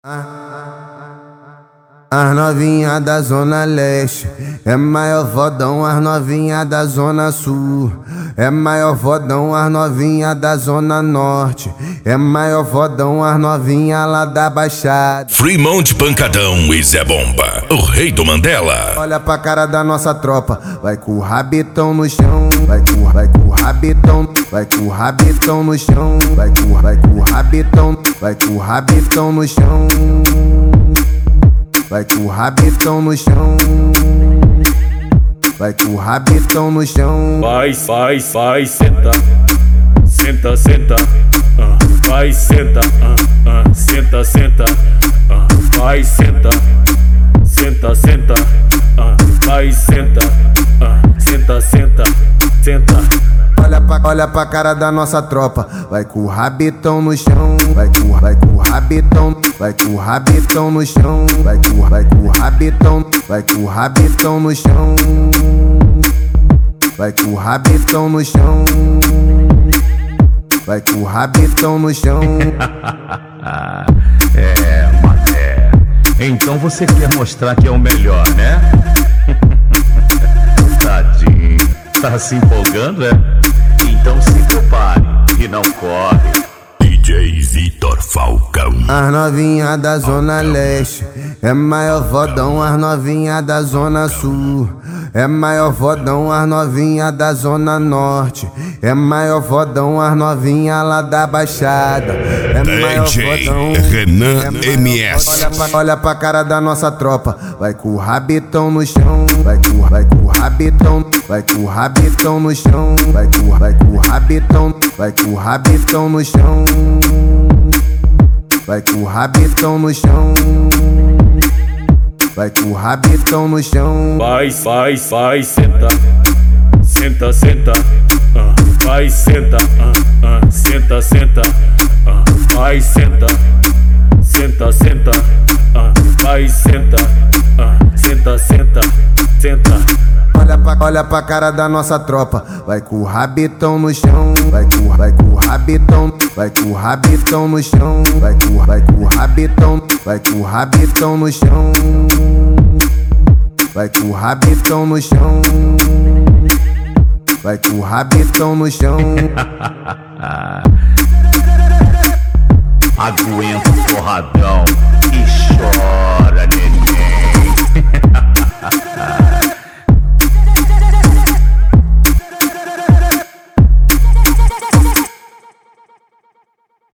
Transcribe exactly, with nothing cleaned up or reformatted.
As novinha da Zona Leste é maior fodão, as novinha da Zona Sul é maior fodão, as novinha da Zona Norte é maior fodão, as novinha lá da Baixada. Fremont Pancadão e Zé Bomba, o rei do Mandela. Olha pra cara da nossa tropa, vai com o rabitão no chão, vai com, vai com o rabitão, vai com o rabitão no chão, vai com, vai com o rabitão, vai com o rabitão no chão. Vai com o rabitão no chão, vai com o rabitão no chão. Vai, vai, vai, senta, senta, senta, uh, vai, senta, uh, uh, senta, senta, uh, vai, senta, senta, senta, uh, vai, senta, uh, senta, senta, senta. Olha pra, olha pra cara da nossa tropa, vai com o rabitão no chão, vai com, vai com o rabitão, vai com o rabitão no chão, vai com, vai com o rabitão, vai com o rabitão no chão, vai com o rabitão no chão, vai com o rabitão no chão. É, mané, então você quer mostrar que é o melhor, né? Tadinho, tá se empolgando, é? Então se prepare e não corre. D J Vitor Falcão. As novinha da Zona Leste é maior fodão, as novinha da Zona Sul é maior fodão, as novinha da Zona Norte é maior fodão, as novinha lá da Baixada é maior fodão. Renan é M S. Olha pra, olha pra cara da nossa tropa, vai com o rabitão no chão, vai com, vai com o rabitão, vai com o rabitão no chão, vai com, vai com o rabitão, vai com o rabitão no chão, vai com o rabitão no chão, vai com o rabitão no chão. Vai, vai, vai, senta, senta, senta, uh, vai, senta, uh, uh, senta, senta, uh, vai, senta, senta, senta, uh, vai, senta, uh, senta, senta, senta. Olha pra, olha pra cara da nossa tropa, vai com o rabitão no chão, vai com, vai com o rabitão, vai com o rabitão no chão, vai com, vai com o rabitão, vai com o rabitão no chão, vai com o rabitão no chão, vai com o rabitão no chão. Aguenta o porradão e chora.